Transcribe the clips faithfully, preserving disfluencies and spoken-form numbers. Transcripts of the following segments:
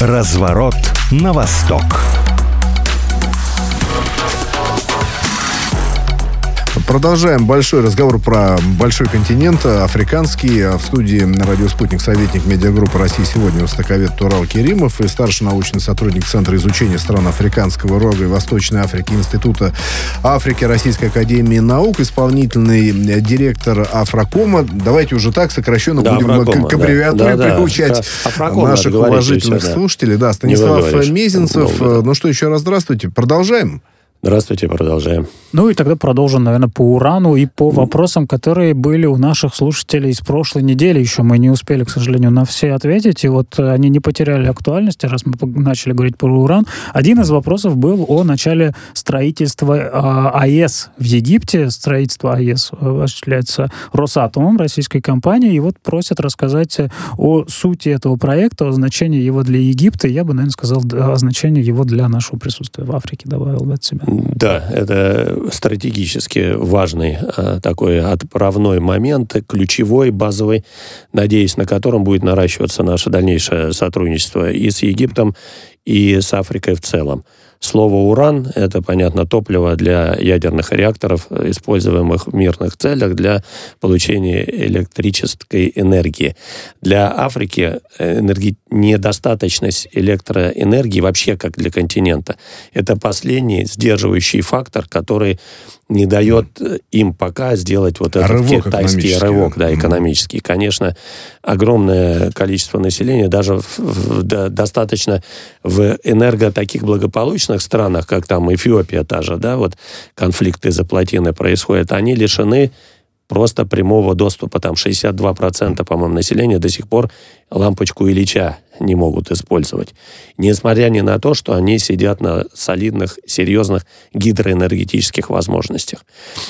Разворот на восток. Продолжаем большой разговор про большой континент, африканский. В студии радио «Спутник» советник медиагруппы «Россия сегодня» востоковед Турал Керимов и старший научный сотрудник Центра изучения стран Африканского рога и Восточной Африки Института Африки Российской академии наук, исполнительный директор Афрокома. Давайте уже так сокращенно да, будем Афрокома, к аббревиатуре да. приучать да, да. наших уважительных все, да. слушателей. Да, Станислав Мезенцев. Ну что, еще раз здравствуйте. Продолжаем? Здравствуйте, продолжаем. Ну и тогда продолжим, наверное, по урану и по вопросам, которые были у наших слушателей из прошлой недели. Еще мы не успели, к сожалению, на все ответить. И вот они не потеряли актуальности, раз мы начали говорить про уран. Один из вопросов был о начале строительства АЭС в Египте. Строительство АЭС осуществляется Росатомом, российской компанией. И вот просят рассказать о сути этого проекта, о значении его для Египта. Я бы, наверное, сказал о значении его для нашего присутствия в Африке. Добавил бы от себя. Да, это стратегически важный а, такой отправной момент, ключевой, базовый, надеюсь, на котором будет наращиваться наше дальнейшее сотрудничество и с Египтом, и с Африкой в целом. Слово «уран» — это, понятно, топливо для ядерных реакторов, используемых в мирных целях для получения электрической энергии. Для Африки энерги... недостаточность электроэнергии вообще как для континента — это последний сдерживающий фактор, который не дает им пока сделать вот этот рывок китайский рывок да, экономический. Конечно, огромное количество населения, даже в, в, да, достаточно в энерго таких благополучных странах, как там Эфиопия та же, да, вот конфликты за плотины происходят, они лишены просто прямого доступа. Там шестьдесят два процента, по-моему, населения до сих пор лампочку Ильича не могут использовать. Несмотря ни на то, что они сидят на солидных, серьезных гидроэнергетических возможностях.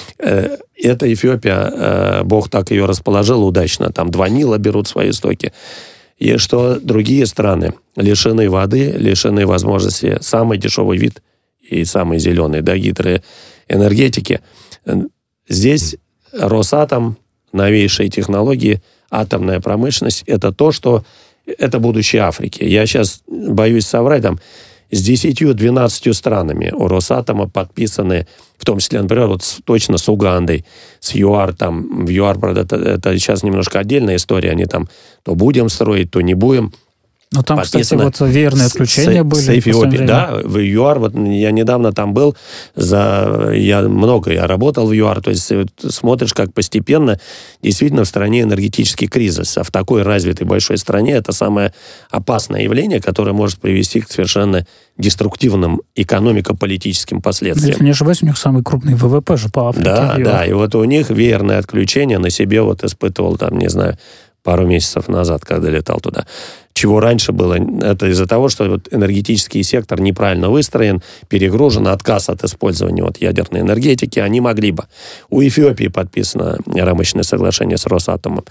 Эта Эфиопия, Бог так ее расположил удачно, там два Нила берут свои истоки. И что другие страны лишены воды, лишены возможности самый дешевый вид и самый зеленый, да, гидроэнергетики. Здесь Росатом, новейшие технологии, атомная промышленность — это то, что... Это будущее Африки. Я сейчас боюсь соврать, там с десятью-двенадцатью странами у Росатома подписаны, в том числе, например, вот с, точно с Угандой, с ЮАР, там, в ЮАР, правда, это, это сейчас немножко отдельная история, они там то будем строить, то не будем. Но там, кстати, вот верные отключения с, были. С Эфиопией, да, в ЮАР, вот я недавно там был, за, я много, я работал в ЮАР, то есть вот, смотришь, как постепенно действительно в стране энергетический кризис, а в такой развитой большой стране это самое опасное явление, которое может привести к совершенно деструктивным экономико-политическим последствиям. Если не ошибаюсь, у них самый крупный ВВП же по Африке. Да, ЮАР. Да, и вот у них веерное отключение на себе вот испытывал там, не знаю, пару месяцев назад, когда летал туда. Чего раньше было, это из-за того, что вот энергетический сектор неправильно выстроен, перегружен, отказ от использования вот ядерной энергетики, они могли бы. У Эфиопии подписано рамочное соглашение с Росатомом.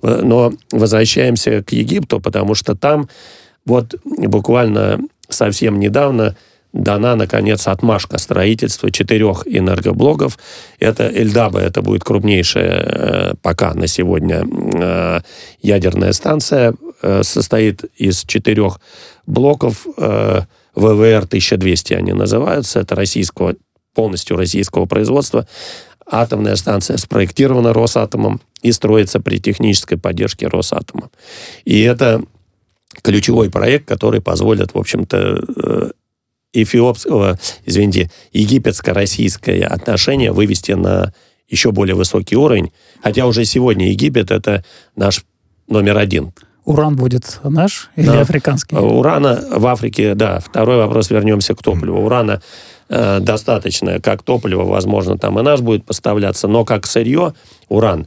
Но возвращаемся к Египту, потому что там вот буквально совсем недавно дана, наконец, отмашка строительства четырех энергоблоков. Это Эльдаба, это будет крупнейшая э, пока на сегодня э, ядерная станция, э, состоит из четырех блоков, э, ВВР тысяча двести они называются, это российского, полностью российского производства. Атомная станция спроектирована Росатомом и строится при технической поддержке Росатома. И это ключевой проект, который позволит, в общем-то, э, эфиопского, извините, египетско-российское отношение вывести на еще более высокий уровень. Хотя уже сегодня Египет — это наш номер один. Уран будет наш или да. африканский? Урана в Африке, да. Второй вопрос, вернемся к топливу. Урана э, достаточно как топливо, возможно, там и наш будет поставляться, но как сырье уран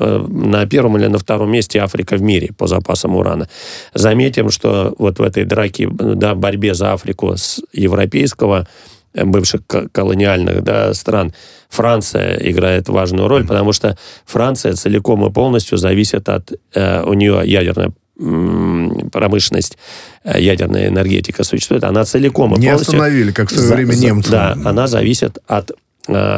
на первом или на втором месте Африка в мире по запасам урана. Заметим, что вот в этой драке, да, борьбе за Африку с европейского, бывших колониальных, да, стран, Франция играет важную роль, потому что Франция целиком и полностью зависит от... Э, у нее ядерная промышленность, ядерная энергетика существует, она целиком и Не полностью... остановили, как в свое за, время немцы. Да, она зависит от... Э,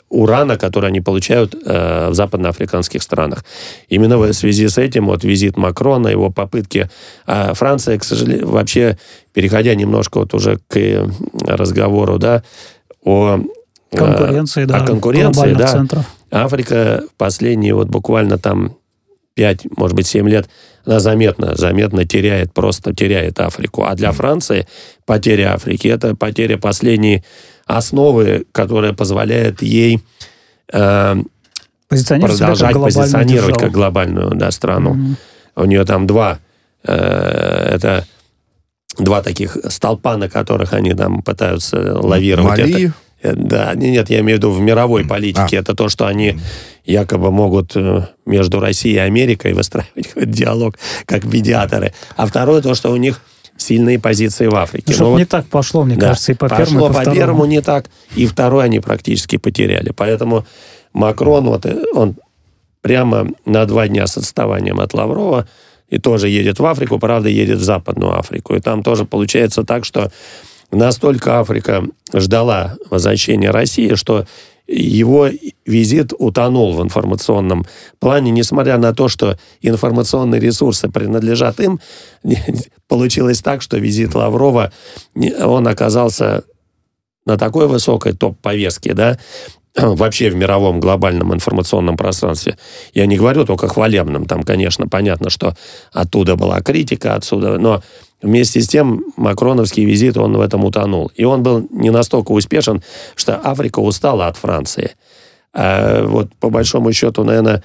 урана, который они получают э, в западноафриканских странах. Именно в связи с этим вот визит Макрона, его попытки... А Франция, к сожалению, вообще, переходя немножко вот уже к разговору, да, о... Конкуренции, о, да, о конкуренции, да. Центров. Африка последние вот буквально там пять, может быть, семь лет, она заметно, заметно теряет, просто теряет Африку. А для Франции потеря Африки – это потеря последней основы, которая позволяет ей э, продолжать как позиционировать державу. Как глобальную, да, страну. Mm-hmm. У нее там два, э, это два таких столпа, на которых они там пытаются лавировать. Мали. Это, да, нет, я имею в виду в мировой политике. А. Это то, что они якобы могут между Россией и Америкой выстраивать какой-то диалог, как медиаторы. А второе, то, что у них сильные позиции в Африке. Чтобы ну, не вот, так пошло, мне да, кажется, и по пошло первому, и по, по первому не так, и второй они практически потеряли. Поэтому Макрон, вот, он прямо на два дня с отставанием от Лаврова и тоже едет в Африку, правда, едет в Западную Африку. И там тоже получается так, что настолько Африка ждала возвращения России, что его визит утонул в информационном плане, несмотря на то, что информационные ресурсы принадлежат им. Получилось так, что визит Лаврова, он оказался на такой высокой топ-повестке, да, вообще в мировом глобальном информационном пространстве. Я не говорю только хвалебном, там, конечно, понятно, что оттуда была критика, отсюда, но вместе с тем макроновский визит, он в этом утонул. И он был не настолько успешен, что Африка устала от Франции. А вот по большому счету, наверное,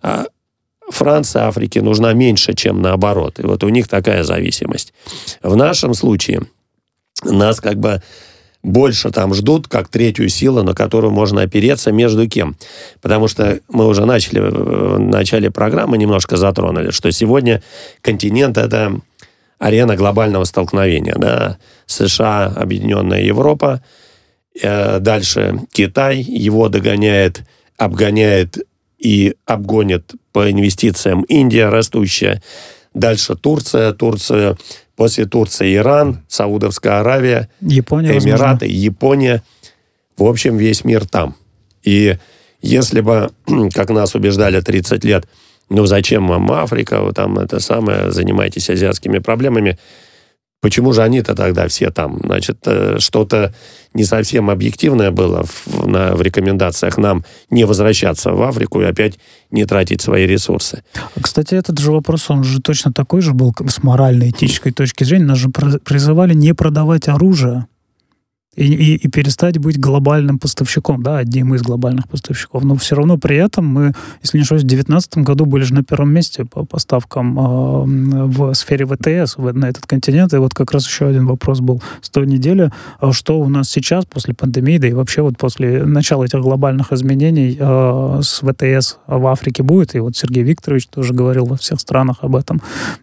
Франция Африке нужна меньше, чем наоборот. И вот у них такая зависимость. В нашем случае нас как бы больше там ждут, как третью силу, на которую можно опереться, между кем. Потому что мы уже начали в начале программы, немножко затронули, что сегодня континент — это арена глобального столкновения. Да? США, Объединенная Европа, э, дальше Китай, его догоняет, обгоняет и обгонит по инвестициям Индия растущая, дальше Турция, Турция, после Турции Иран, Саудовская Аравия, Япония, Эмираты, возможно. Япония. В общем, весь мир там. И если бы, как нас убеждали тридцать лет, ну зачем вам Африка, вы там это самое, занимаетесь азиатскими проблемами, почему же они-то тогда все там? Значит, что-то не совсем объективное было в, на, в рекомендациях нам не возвращаться в Африку и опять не тратить свои ресурсы. Кстати, этот же вопрос, он же точно такой же был с морально-этической точки зрения. Нас же призывали не продавать оружие и, и, и перестать быть глобальным поставщиком, да, одним из глобальных поставщиков. Но все равно при этом мы, если не ошибаюсь, в две тысячи девятнадцатом году были же на первом месте по поставкам э, в сфере ВТС в, на этот континент. И вот как раз еще один вопрос был с той недели. Что у нас сейчас после пандемии, да и вообще вот после начала этих глобальных изменений э, с ВТС в Африке будет? И вот Сергей Викторович тоже говорил во всех странах об этом.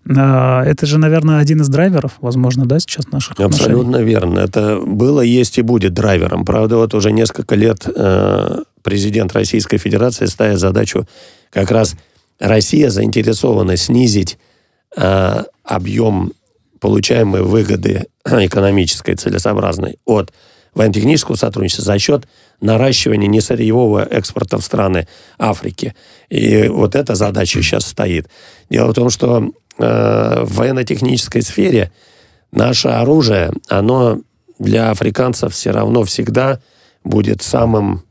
Э, это же, наверное, один из драйверов, возможно, да, сейчас наших отношений? Абсолютно верно. Это было, есть и будет драйвером. Правда, вот уже несколько лет э, президент Российской Федерации ставит задачу, как раз Россия заинтересована снизить э, объем получаемой выгоды экономической, целесообразной от военно-технического сотрудничества за счет наращивания несырьевого экспорта в страны Африки. И вот эта задача сейчас стоит. Дело в том, что э, в военно-технической сфере наше оружие, оно для африканцев все равно всегда будет самым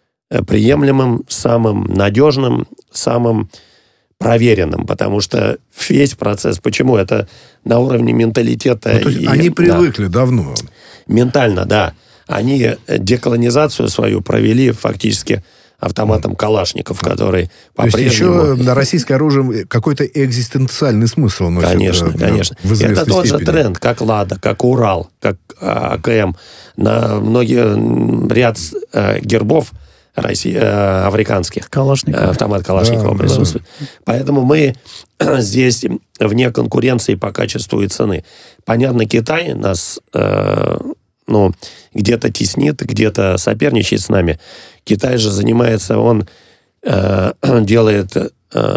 приемлемым, самым надежным, самым проверенным, потому что весь процесс, почему это на уровне менталитета... Ну, то есть и, они привыкли да, давно. Ментально, да. Они деколонизацию свою провели фактически автоматом Калашников, который по-прежнему... То есть еще на российское оружие какой-то экзистенциальный смысл носит. Конечно, да, конечно. Это тот же тренд, как «Лада», как «Урал», как АКМ. На многие ряд э, гербов России, э, африканских. Калашников. Автомат Калашникова да, присутствует. Да. Поэтому мы здесь вне конкуренции по качеству и цены. Понятно, Китай нас... Э, ну, где-то теснит, где-то соперничает с нами. Китай же занимается, он э, делает, э,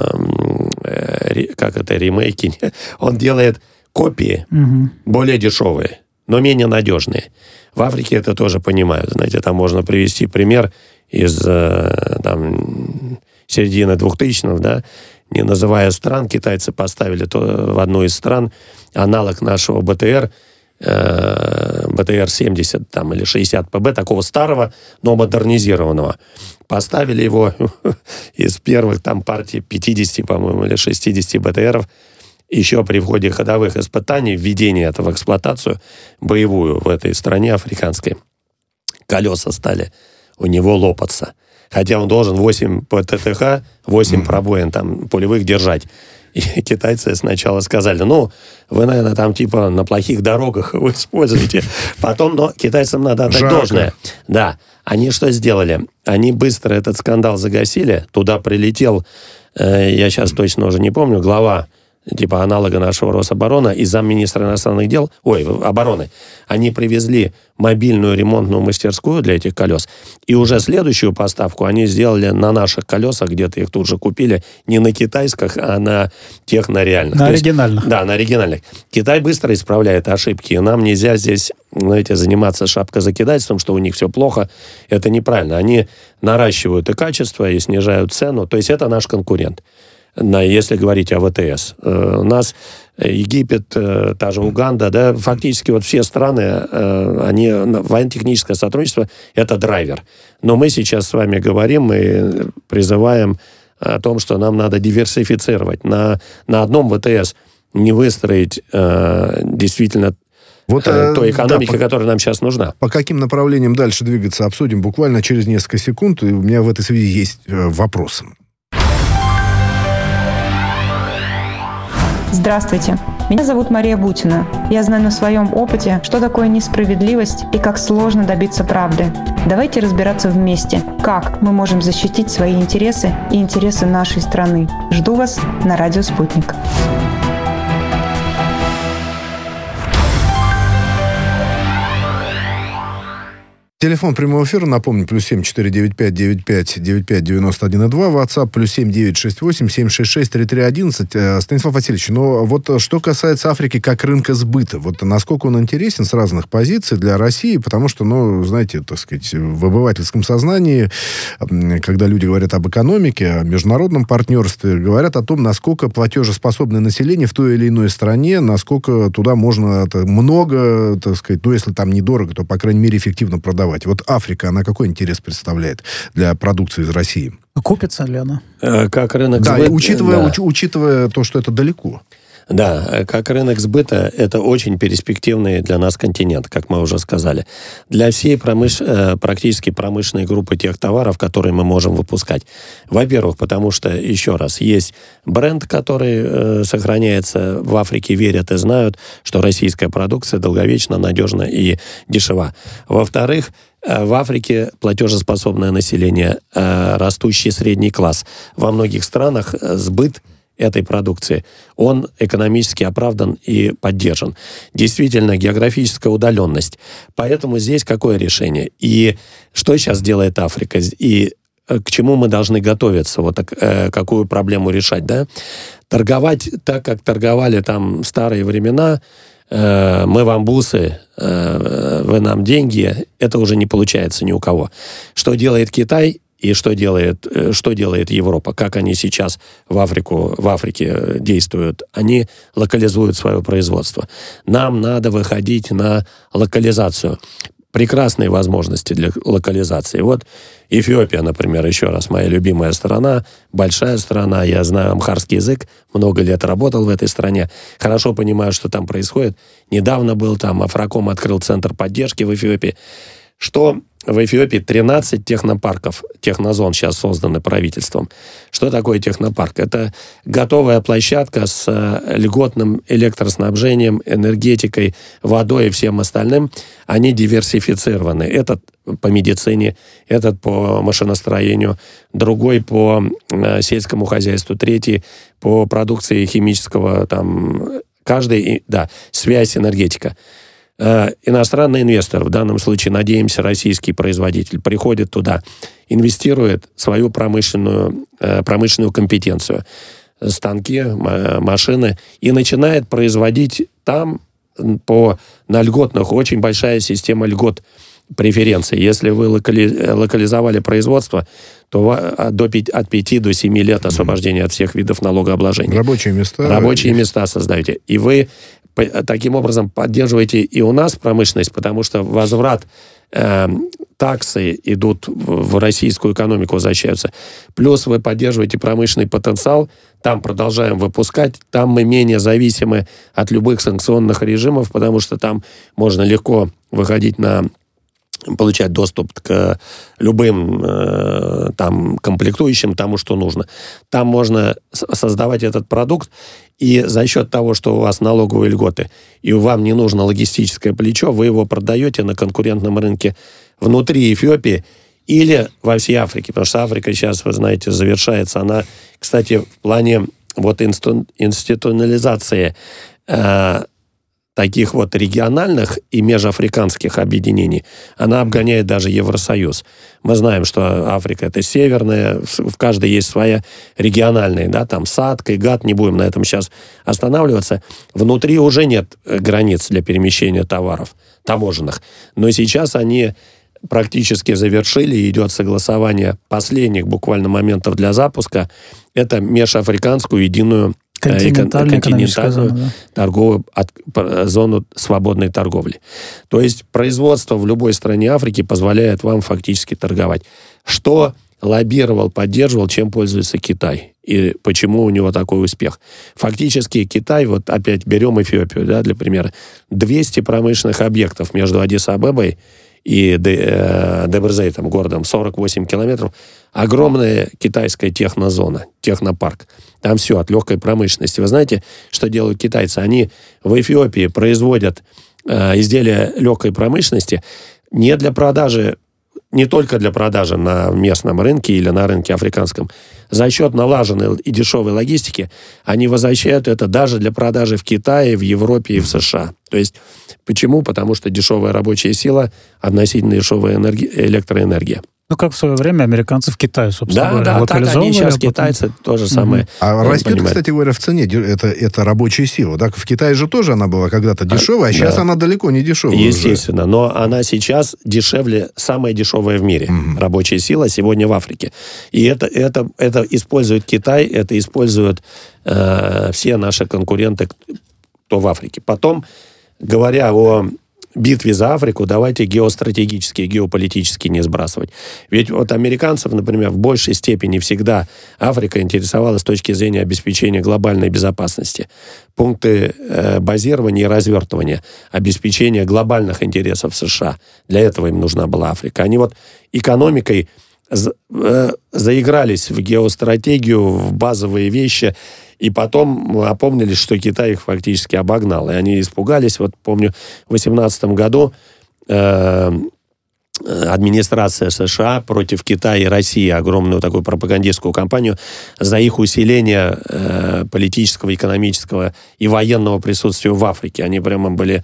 э, как это, ремейки, он делает копии угу. более дешевые, но менее надежные. В Африке это тоже понимают. Знаете, там можно привести пример из там, середины двухтысячных, да, не называя стран, китайцы поставили то, в одну из стран аналог нашего БТР, э, БТР семьдесят там, или шестьдесят ПБ, такого старого, но модернизированного. Поставили его из первых там партий пятидесяти, по-моему, или шестидесяти БТРов. Еще при входе ходовых испытаний, введения этого в эксплуатацию боевую в этой стране африканской, колеса стали у него лопаться. Хотя он должен восемь ПТТХ, восемь mm-hmm. пробоин там полевых держать. И китайцы сначала сказали, ну, вы, наверное, там типа на плохих дорогах вы используете. Потом, но китайцам надо отдать Жарко. должное. Да. Они что сделали? Они быстро этот скандал загасили. Туда прилетел, э, я сейчас точно уже не помню, глава типа аналога нашего Рособорона и замминистра иностранных дел, ой, обороны, они привезли мобильную ремонтную мастерскую для этих колес, и уже следующую поставку они сделали на наших колесах, где-то их тут же купили, не на китайских, а на тех, на реальных. На оригинальных. Есть, да, на оригинальных. Китай быстро исправляет ошибки, и нам нельзя здесь, знаете, заниматься шапкозакидательством, что у них все плохо. Это неправильно. Они наращивают и качество, и снижают цену, то есть это наш конкурент. Если говорить о ВТС. У нас Египет, та же Уганда, да, фактически вот все страны, они, военно-техническое сотрудничество – это драйвер. Но мы сейчас с вами говорим и призываем о том, что нам надо диверсифицировать. На, на одном ВТС не выстроить действительно вот, той экономики, да, которая нам сейчас нужна. По каким направлениям дальше двигаться, обсудим буквально через несколько секунд. И у меня в этой связи есть вопрос. Здравствуйте, меня зовут Мария Бутина. Я знаю на своем опыте, что такое несправедливость и как сложно добиться правды. Давайте разбираться вместе, как мы можем защитить свои интересы и интересы нашей страны. Жду вас на радио «Спутник». Телефон прямого эфира, напомню, плюс семь четыре девять пять девять пять девять пять девяносто один и два, WhatsApp плюс семь девять шесть восемь семь шесть шесть три три одиннадцать. Станислав Васильевич, но вот что касается Африки как рынка сбыта, вот насколько он интересен с разных позиций для России, потому что, ну, знаете, так сказать, в обывательском сознании, когда люди говорят об экономике, о международном партнерстве, говорят о том, насколько платежеспособное население в той или иной стране, насколько туда можно много, так сказать, ну, если там недорого, то, по крайней мере, эффективно продавать. Вот Африка, она какой интерес представляет для продукции из России? Купится ли она? Как рынок да, сбыта. Учитывая, да. Уч, учитывая то, что это далеко. Да, как рынок сбыта, это очень перспективный для нас континент, как мы уже сказали. Для всей промыш... практически промышленной группы тех товаров, которые мы можем выпускать. Во-первых, потому что, еще раз, есть бренд, который э, сохраняется в Африке, верят и знают, что российская продукция долговечна, надежна и дешева. Во-вторых, в Африке платежеспособное население, э, растущий средний класс. Во многих странах сбыт этой продукции, он экономически оправдан и поддержан. Действительно, географическая удаленность. Поэтому здесь какое решение? И что сейчас делает Африка? И к чему мы должны готовиться? Вот э, какую проблему решать, да? Торговать так, как торговали там в старые времена, э, мы вам бусы, э, вы нам деньги, это уже не получается ни у кого. Что делает Китай? И что делает, что делает Европа? Как они сейчас в, Африку, в Африке действуют? Они локализуют свое производство. Нам надо выходить на локализацию. Прекрасные возможности для локализации. Вот Эфиопия, например, еще раз, моя любимая страна, большая страна, я знаю амхарский язык, много лет работал в этой стране, хорошо понимаю, что там происходит. Недавно был там, Афраком открыл центр поддержки в Эфиопии. Что в Эфиопии тринадцать технопарков, технозон сейчас созданы правительством. Что такое технопарк? Это готовая площадка с льготным электроснабжением, энергетикой, водой и всем остальным. Они диверсифицированы. Этот по медицине, этот по машиностроению, другой по сельскому хозяйству, третий по продукции химического, там, каждый, да, связь, энергетика. Иностранный инвестор, в данном случае, надеемся, российский производитель, приходит туда, инвестирует свою промышленную, промышленную компетенцию, станки, машины, и начинает производить там по, на льготных, очень большая система льгот, преференций. Если вы локали, локализовали производство, то до пяти, от пяти до семи лет освобождения от всех видов налогообложения. Рабочие места. Рабочие места создаете. И вы таким образом поддерживаете и у нас промышленность, потому что возврат э, таксы идут в российскую экономику, возвращаются. Плюс вы поддерживаете промышленный потенциал, там продолжаем выпускать, там мы менее зависимы от любых санкционных режимов, потому что там можно легко выходить на получать доступ к любым э, там комплектующим, тому, что нужно. Там можно создавать этот продукт, и за счет того, что у вас налоговые льготы, и вам не нужно логистическое плечо, вы его продаете на конкурентном рынке внутри Эфиопии или во всей Африке. Потому что Африка сейчас, вы знаете, завершается. Она, кстати, в плане вот инсту- институционализации э, таких вот региональных и межафриканских объединений, она обгоняет даже Евросоюз. Мы знаем, что Африка — это северная, в каждой есть своя региональная, да, там САДК и ГАТТ, не будем на этом сейчас останавливаться. Внутри уже нет границ для перемещения товаров таможенных. Но сейчас они практически завершили, идет согласование последних буквально моментов для запуска. Это межафриканскую единую континентальную, континентальную зону, да? торговую от, зону свободной торговли. То есть производство в любой стране Африки позволяет вам фактически торговать. Что лоббировал, поддерживал, чем пользуется Китай? И почему у него такой успех? Фактически Китай, вот опять берем Эфиопию, да, для примера, двести промышленных объектов между Аддис-Абебой и Дебрзейтом, городом, сорок восемь километров, огромная китайская технозона, технопарк. Там все, от легкой промышленности. Вы знаете, что делают китайцы? Они в Эфиопии производят э, изделия легкой промышленности не для продажи, не только для продажи на местном рынке или на рынке африканском. За счет налаженной и дешевой логистики они возвращают это даже для продажи в Китае, в Европе и в США. То есть, почему? Потому что дешевая рабочая сила, относительно дешевая энерги... электроэнергия. Ну, как в свое время американцы в Китае, собственно да, говоря, да, локализовывали. Да, они сейчас а потом... китайцы то же самое. Mm-hmm. А растет, понимаете, кстати говоря, в цене это, это рабочая сила. Да? В Китае же тоже она была когда-то дешевая, а, а сейчас да. она далеко не дешевая. Естественно, уже. Но она сейчас дешевле, самая дешевая в мире. Mm-hmm. Рабочая сила сегодня в Африке. И это, это, это использует Китай, это используют э, все наши конкуренты, кто в Африке. Потом, говоря о битве за Африку, давайте геостратегически, геополитически не сбрасывать. Ведь вот американцев, например, в большей степени всегда Африка интересовала с точки зрения обеспечения глобальной безопасности. Пункты э, базирования и развертывания, обеспечения глобальных интересов США. Для этого им нужна была Африка. Они вот экономикой за, э, заигрались в геостратегию, в базовые вещи, и потом опомнились, что Китай их фактически обогнал. И они испугались. Вот помню, в две тысячи восемнадцатом году э, администрация США против Китая и России огромную такую пропагандистскую кампанию за их усиление э, политического, экономического и военного присутствия в Африке. Они прямо были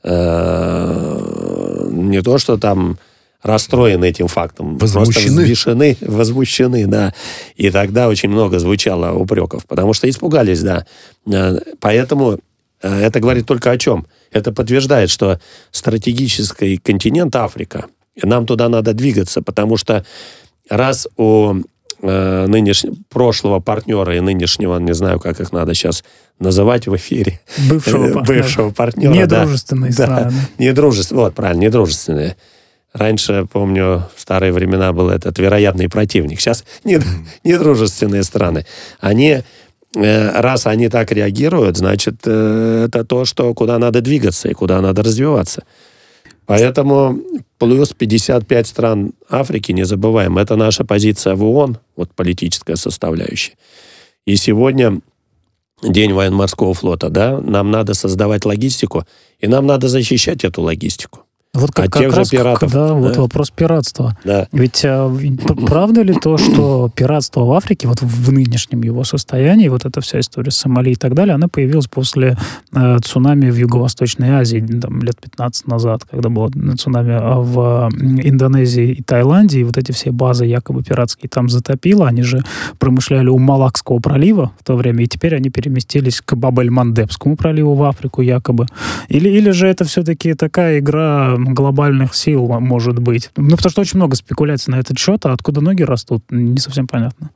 э, не то, что там расстроены этим фактом. Возмущены. Просто взбешены, возмущены, да. И тогда очень много звучало упреков, потому что испугались, да. Поэтому это говорит только о чем? Это подтверждает, что стратегический континент Африка, нам туда надо двигаться, потому что раз у э, нынешнего, прошлого партнера и нынешнего, не знаю, как их надо сейчас называть в эфире, бывшего, бывшего партнера, недружественные да, страны. Да, недружественные, вот, правильно, недружественные. Раньше, помню, в старые времена был этот вероятный противник. Сейчас недружественные страны. Они, раз они так реагируют, значит, это то, что, куда надо двигаться и куда надо развиваться. Поэтому плюс пятьдесят пять стран Африки, не забываем, это наша позиция в ООН, вот политическая составляющая. И сегодня День военно-морского флота, да, нам надо создавать логистику, и нам надо защищать эту логистику. Вот как, от как тех раз, же пиратов. Да, да, вот вопрос пиратства. Да. Ведь а, правда ли то, что пиратство в Африке, вот в нынешнем его состоянии, вот эта вся история с Сомали и так далее, она появилась после э, цунами в Юго-Восточной Азии, там, лет пятнадцать назад, когда было цунами в Индонезии и Таиланде, и вот эти все базы якобы пиратские там затопило, они же промышляли у Малакского пролива в то время, и теперь они переместились к Баб-эль-Мандебскому проливу в Африку якобы. Или, или же это все-таки такая игра глобальных сил, может быть? Ну, потому что очень много спекуляций на этот счет, а откуда ноги растут, не совсем понятно.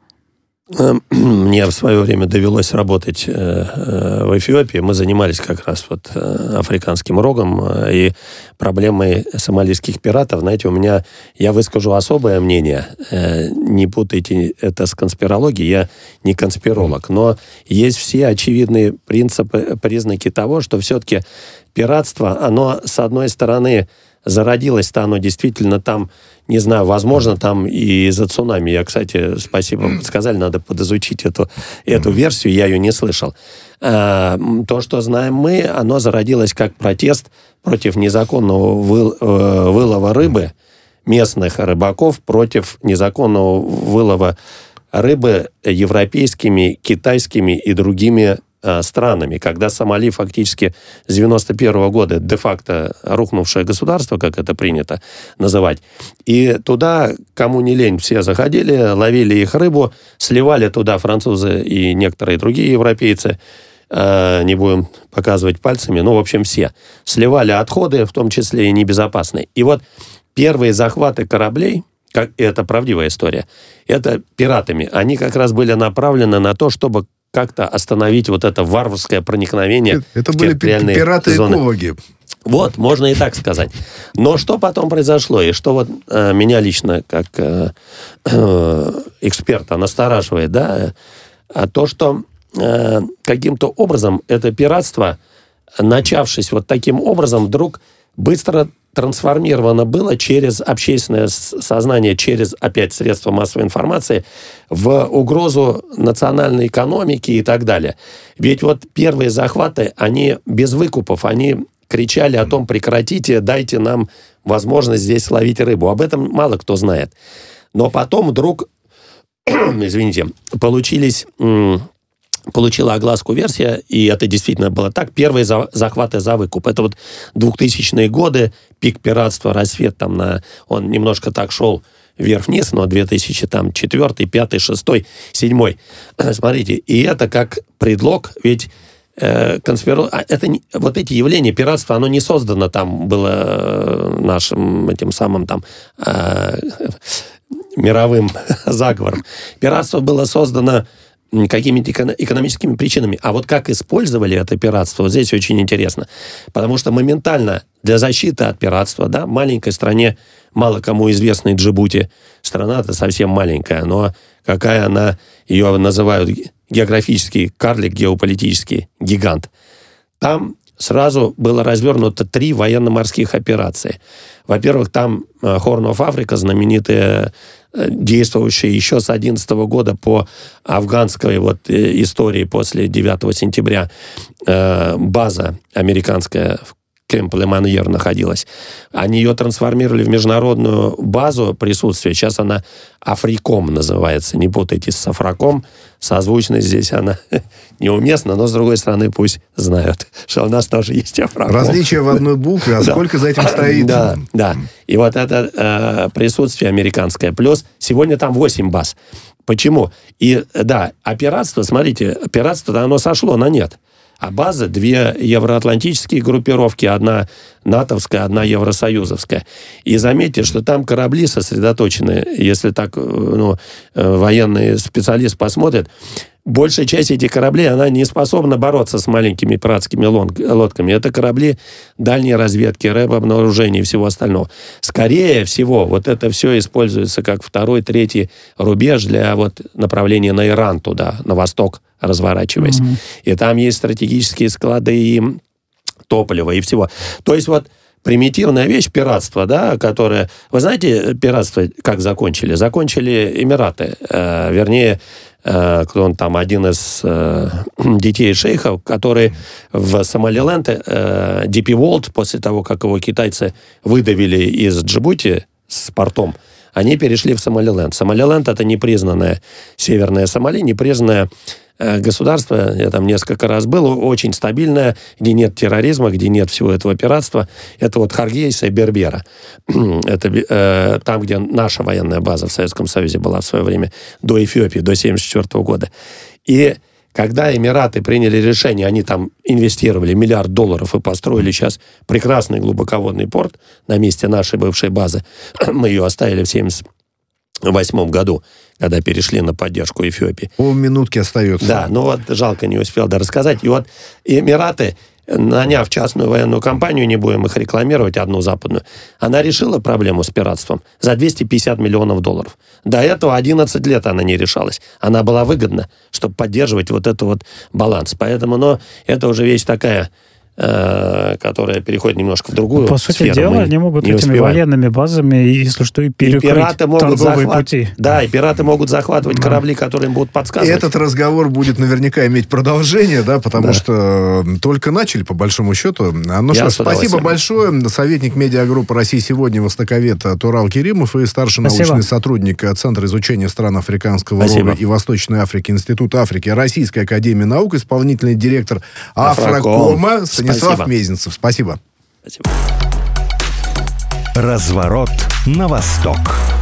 Мне в свое время довелось работать в Эфиопии. Мы занимались как раз вот африканским рогом и проблемой сомалийских пиратов. Знаете, у меня, я выскажу особое мнение. Не путайте это с конспирологией. Я не конспиролог. Но есть все очевидные принципы, признаки того, что все-таки пиратство, оно, с одной стороны, зародилось-то оно действительно там, не знаю, возможно, там и из-за цунами. Я, кстати, спасибо, сказали, надо подизучить эту, эту версию, я ее не слышал. А, то, что знаем мы, оно зародилось как протест против незаконного выл, вылова рыбы местных рыбаков против незаконного вылова рыбы европейскими, китайскими и другими странами, когда Сомали фактически с девяносто первого года де-факто рухнувшее государство, как это принято называть, и туда, кому не лень, все заходили, ловили их рыбу, сливали туда французы и некоторые другие европейцы, э, не будем показывать пальцами, ну, в общем, все, сливали отходы, в том числе и небезопасные. И вот первые захваты кораблей, как, это правдивая история, это пиратами, они как раз были направлены на то, чтобы как-то остановить вот это варварское проникновение это в были территориальные пираты-экологи. Вот, можно и так сказать. Но что потом произошло, и что вот э, меня лично, как э, э, эксперта, настораживает, да, а то, что э, каким-то образом это пиратство, начавшись вот таким образом, вдруг быстро трансформировано было через общественное сознание, через, опять, средства массовой информации, в угрозу национальной экономики и так далее. Ведь вот первые захваты, они без выкупов, они кричали о том: прекратите, дайте нам возможность здесь ловить рыбу. Об этом мало кто знает. Но потом вдруг, извините, получились... получила огласку версия, и это действительно было так, первые за, захваты за выкуп. Это вот двухтысячные годы, пик пиратства, рассвет там на... Он немножко так шел вверх-вниз, но две тысячи четвёртый, пятый, шестой, седьмой. Смотрите, и это как предлог, ведь э, конспиро... это не... вот эти явления пиратства, оно не создано там было нашим этим самым там э, мировым заговором. Пиратство было создано какими-то экономическими причинами. А вот как использовали это пиратство, вот здесь очень интересно. Потому что моментально для защиты от пиратства, да, в маленькой стране, мало кому известной Джибути, страна-то совсем маленькая, но какая она, ее называют географический карлик, геополитический гигант. Там сразу было развернуто три военно-морских операции. Во-первых, там Horn of Africa, знаменитая, действующая еще с одиннадцатого года по афганской вот истории после девятого сентября, база американская в Кемп-Ле-Маньер находилась. Они ее трансформировали в международную базу присутствия. Сейчас она Африком называется. Не путайте с Афраком. Созвучность здесь она неуместна, но, с другой стороны, пусть знают, что у нас тоже есть Афраком. Различие в одной букве, а сколько за этим стоит? Да, да. И вот это э, присутствие американское. Плюс сегодня там восемь баз. Почему? И, да, а пиратство, смотрите, пиратство-то оно сошло на нет. А базы, две евроатлантические группировки, одна натовская, одна евросоюзовская. И заметьте, что там корабли сосредоточены, если так, ну, военный специалист посмотрит, большая часть этих кораблей, она не способна бороться с маленькими пиратскими лодками. Это корабли дальней разведки, рэп-обнаружения и всего остального. Скорее всего, вот это все используется как второй, третий рубеж для вот направления на Иран туда, на восток разворачиваясь. Mm-hmm. И там есть стратегические склады и топлива, и всего. То есть вот примитивная вещь, пиратство, да, которое... Вы знаете, пиратство как закончили? Закончили Эмираты. Э, вернее, кто он там, один из детей шейхов, который в Сомалиленд, ди пи World, после того, как его китайцы выдавили из Джибути с портом, они перешли в Сомалиленд. Сомалиленд — это непризнанное Северное Сомали, непризнанное государство, я там несколько раз был, очень стабильное, где нет терроризма, где нет всего этого пиратства. Это вот Харгейса и Бербера. Это э, там, где наша военная база в Советском Союзе была в свое время, до Эфиопии, до семьдесят четвёртого года. И когда Эмираты приняли решение, они там инвестировали миллиард долларов и построили сейчас прекрасный глубоководный порт на месте нашей бывшей базы. Мы ее оставили в семьдесят восьмом году, когда перешли на поддержку Эфиопии. Полминутки остается. Да, ну вот жалко, не успел да рассказать. И вот Эмираты, наняв частную военную компанию, не будем их рекламировать, одну западную, она решила проблему с пиратством за двести пятьдесят миллионов долларов. До этого одиннадцать лет она не решалась. Она была выгодна, чтобы поддерживать вот этот вот баланс. Поэтому, но это уже вещь такая, которая переходит немножко в другую По сути сферу. дела, Мы они могут не этими успеваем. военными базами, если что, и перекрыть и пираты могут торговые захват... пути. Да, и пираты могут захватывать да. корабли, которые им будут И подсказывать. этот разговор будет наверняка иметь продолжение, да, потому да. что только начали, по большому счету. Ну что ж, спасибо большое. Советник медиагруппы «Россия сегодня», востоковед Турал Керимов и старший спасибо. научный сотрудник Центра изучения стран Африканского рога и Восточной Африки, Института Африки, Российской академии наук, исполнительный директор Афрокома Станислав спасибо. Мезенцев. Спасибо. Спасибо. Разворот на восток.